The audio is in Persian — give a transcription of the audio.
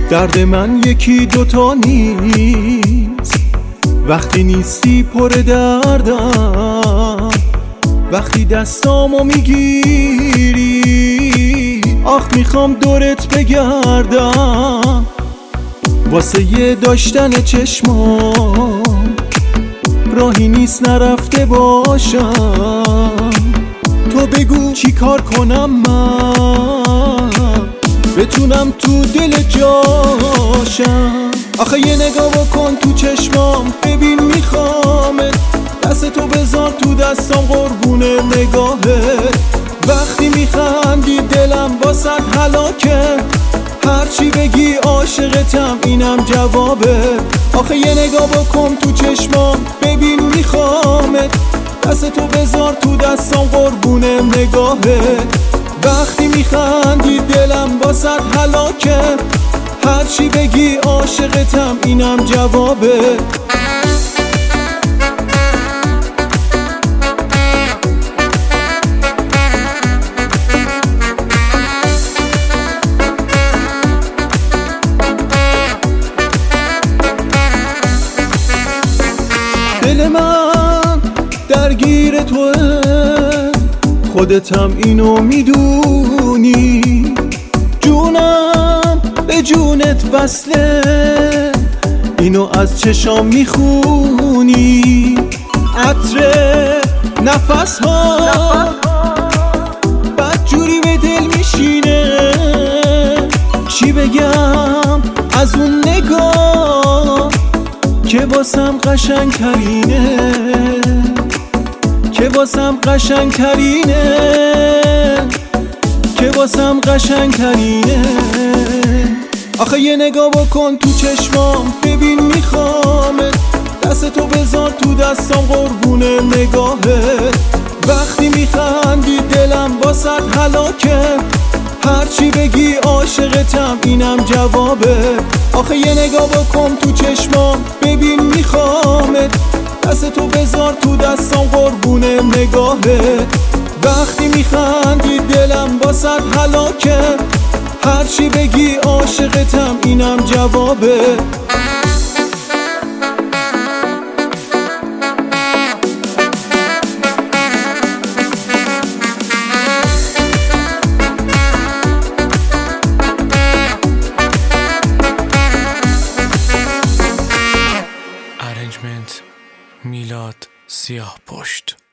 درد من یکی دوتا نیست، وقتی نیستی پر دردم، وقتی دستامو میگیری آخ میخوام دورت بگردم. واسه یه داشتن چشمام راهی نیست نرفته باشم. تو بگو چی کار کنم من بتونم تو دل جاشم. آخه یه نگاه بکن تو چشمام ببین میخوامت، دست تو بذار تو دستام قربون نگاهت. وقتی میخندی دلم واسط هلاکه، هرچی بگی عاشقتم اینم جوابه. آخه یه نگاه بکن تو چشمام ببین میخوامت، دست تو بذار تو دستام قربون نگاهت. وقتی میخندی دلم واسط هلاکه، هرچی بگی عاشقتم اینم جوابه. دل من درگیر توه، خودتم اینو میدونی، جونم به جونت وصله، اینو از چشام میخونی. عطر نفس ها بدجوری به دل میشینه، چی بگم از اون نگاه که واسم قشنگ ترینه، که واسم قشنگ ترینه، که واسم قشنگ ترینه. آخه یه نگاه بکن تو چشمام ببین میخوامت، دست تو بذار تو دستام قربون نگاهت. وقتی میخندی دلم واسط هلاکه، هرچی بگی عاشقتم اینم جوابه. آخه یه نگاه بکن تو چشمام ببین میخوامت، دست تو بذار تو دستام قربون نگاهت. وقتی میخندی دلم واسط هلاکه، هرچی بگی عاشقتم اینم جوابه. میلاد سیاه پشت.